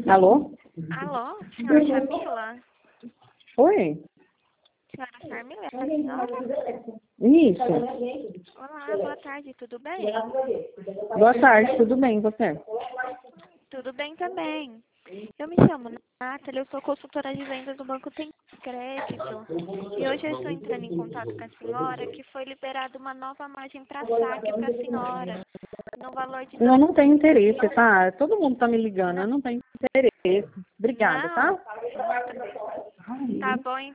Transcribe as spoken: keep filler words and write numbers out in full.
Alô? Alô, senhora Jamila? Oi? Senhora Charmila, é a senhora? Isso. Olá, boa tarde, tudo bem? Boa tarde, tudo bem, e você? Tudo bem também. Eu me chamo Nathalie, eu sou consultora de vendas do Banco Tem Crédito. E hoje eu estou entrando em contato com a senhora que foi liberada uma nova margem para saque para a senhora, no valor de Eu dois... não tenho interesse, tá? Todo mundo tá me ligando, Não, eu não tenho interesse. Obrigada, não, tá? tá bom,